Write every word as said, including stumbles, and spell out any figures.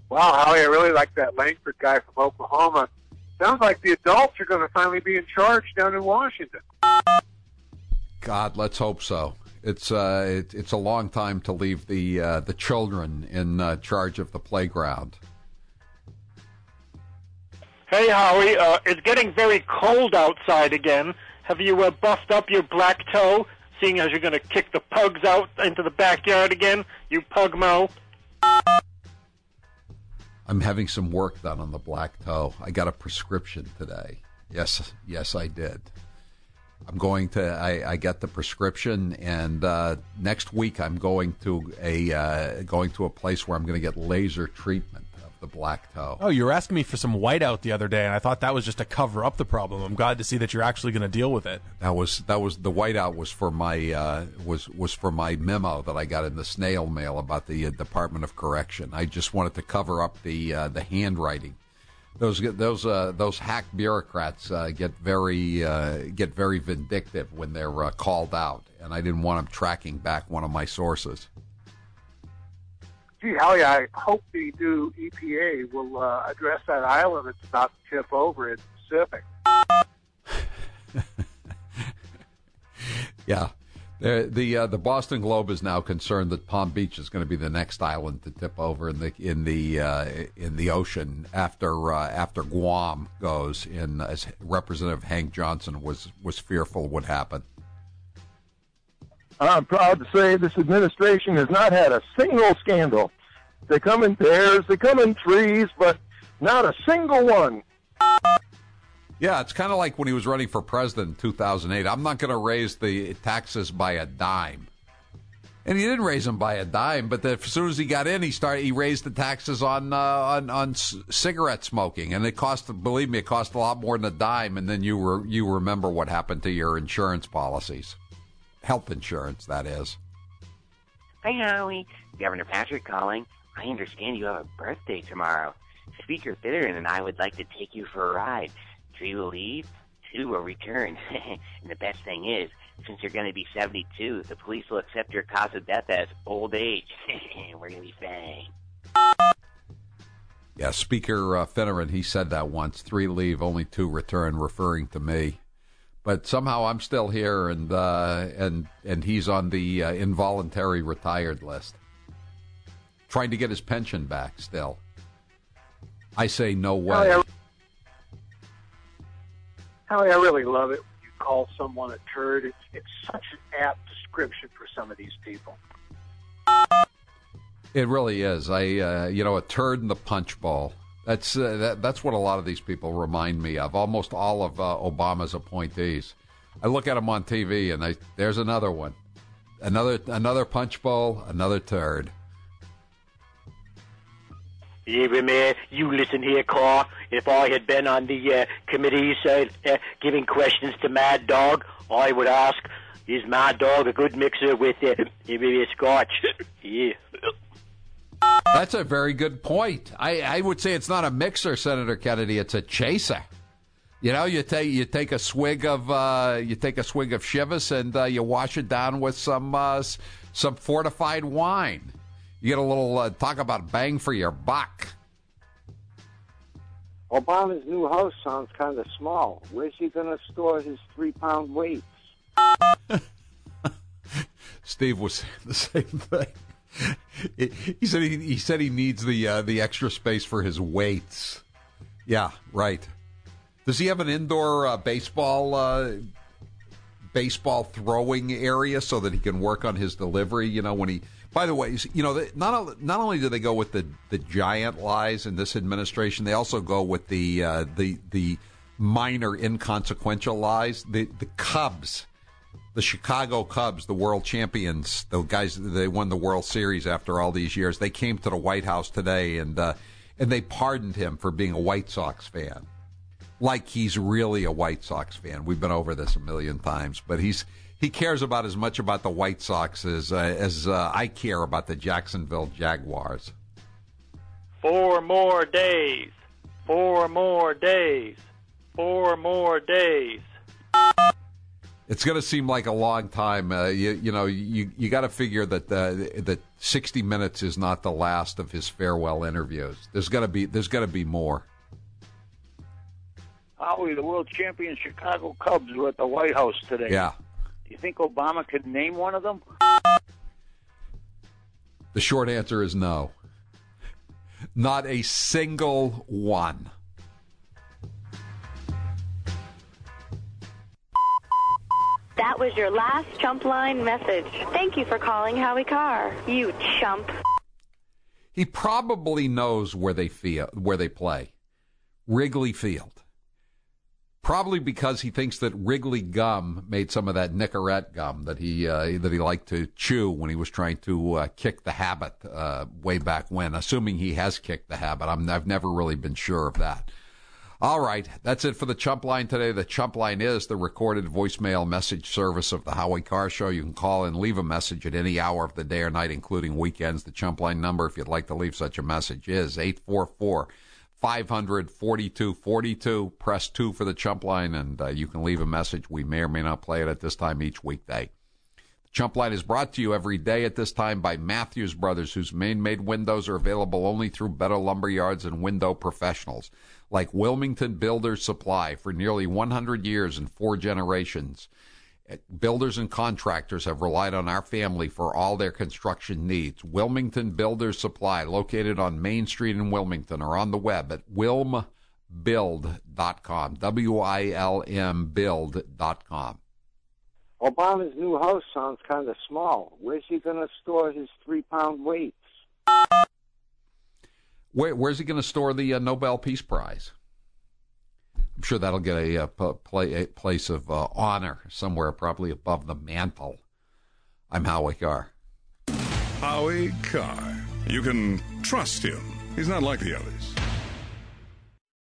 Wow, Howie, I really like that Langford guy from Oklahoma. Sounds like the adults are going to finally be in charge down in Washington. God, let's hope so. It's uh, it, it's a long time to leave the uh, the children in uh, charge of the playground. Hey, Howie, uh, it's getting very cold outside again. Have you uh, buffed up your black toe, seeing as you're going to kick the pugs out into the backyard again, you pug mo? I'm having some work done on the black toe. I got a prescription today. Yes, yes, I did. I'm going to. I, I got the prescription, and uh, next week I'm going to a uh, going to a place where I'm going to get laser treatment of the black toe. Oh, you were asking me for some whiteout the other day, and I thought that was just to cover up the problem. I'm glad to see that you're actually going to deal with it. That was that was the whiteout was for my uh, was was for my memo that I got in the snail mail about the uh, Department of Correction. I just wanted to cover up the uh, the handwriting. Those those uh, those hack bureaucrats uh, get very uh, get very vindictive when they're uh, called out, and I didn't want them tracking back one of my sources. Gee, Howie, I hope the new E P A will uh, address that island that's about to tip over in the Pacific. Yeah. The the, uh, the Boston Globe is now concerned that Palm Beach is going to be the next island to tip over in the in the uh, in the ocean after uh, after Guam goes. In as Representative Hank Johnson was was fearful would happen. I'm proud to say this administration has not had a single scandal. They come in pairs, they come in threes, but not a single one. Yeah, it's kind of like when he was running for president in two thousand eight. I'm not going to raise the taxes by a dime. And he didn't raise them by a dime, but the, as soon as he got in, he started. He raised the taxes on uh, on, on c- cigarette smoking, and it cost. Believe me, it cost a lot more than a dime. And then you re- you remember what happened to your insurance policies, health insurance, that is. Hi, Howie. Governor Patrick calling. I understand you have a birthday tomorrow. Speaker Fitteran and I would like to take you for a ride. Three will leave, two will return. And the best thing is, since you're going to be seventy-two, the police will accept your cause of death as old age. We're going to be fine. Yeah, Speaker uh, Finneran, he said that once. Three leave, only two return, referring to me. But somehow I'm still here, and uh, and and he's on the uh, involuntary retired list, trying to get his pension back still. I say no way. Howie, I, Howie, I really love it when you call someone a turd. It's, it's such an apt description for some of these people. It really is. I, uh, you know, a turd in the punch bowl. That's uh, that, that's what a lot of these people remind me of. Almost all of uh, Obama's appointees. I look at them on T V, and I, there's another one, another another punch bowl, another turd. Yeah, but man, you listen here, Carl. If I had been on the uh, committee uh, uh, giving questions to Mad Dog, I would ask, is Mad Dog a good mixer with uh, maybe a scotch? Yeah. That's a very good point. I, I would say it's not a mixer, Senator Kennedy. It's a chaser. You know, you take you take a swig of uh, you take a swig of Chivas and uh, you wash it down with some uh, some fortified wine. You get a little uh, talk about bang for your buck. Obama's new house sounds kind of small. Where's he going to store his three-pound weights? Steve was saying the same thing. He said he, he said he needs the uh, the extra space for his weights. Yeah, right. Does he have an indoor uh, baseball uh, baseball throwing area so that he can work on his delivery? You know, when he. By the way, you know, not not only do they go with the, the giant lies in this administration, they also go with the uh, the the minor inconsequential lies. The the Cubs. The Chicago Cubs, the world champions, the guys, they won the World Series after all these years. They came to the White House today, and uh, and they pardoned him for being a White Sox fan. Like he's really a White Sox fan. We've been over this a million times, but he's he cares about as much about the White Sox as uh, as uh, I care about the Jacksonville Jaguars. Four more days. Four more days. Four more days. It's going to seem like a long time. Uh, you, you know, you you got to figure that uh, that sixty minutes is not the last of his farewell interviews. There's got to be there's got to be more. Howie, the world champion Chicago Cubs were at the White House today. Yeah. Do you think Obama could name one of them? The short answer is no. Not a single one. That was your last chump line message. Thank you for calling Howie Carr, you chump. He probably knows where they feel, where they play. Wrigley Field. Probably because he thinks that Wrigley gum made some of that Nicorette gum that he uh, that he liked to chew when he was trying to uh, kick the habit uh, way back when. Assuming he has kicked the habit, I'm, I've never really been sure of that. All right, that's it for the Chump Line today. The Chump Line is the recorded voicemail message service of the Howie Carr Show. You can call and leave a message at any hour of the day or night, including weekends. The Chump Line number, if you'd like to leave such a message, is eight four four, five hundred, forty-two forty-two. Press two for the Chump Line, and uh, you can leave a message. We may or may not play it at this time each weekday. Chump Line is brought to you every day at this time by Matthews Brothers, whose main-made windows are available only through better lumber yards and window professionals. Like Wilmington Builders Supply, for nearly one hundred years and four generations, builders and contractors have relied on our family for all their construction needs. Wilmington Builders Supply, located on Main Street in Wilmington, or on the web at wilm build dot com, W I L M build dot com. Obama's new house sounds kind of small. Where's he going to store his three-pound weights? Where, where's he going to store the uh, Nobel Peace Prize? I'm sure that'll get a, a, play, a place of uh, honor somewhere, probably above the mantle. I'm Howie Carr. Howie Carr. You can trust him. He's not like the others.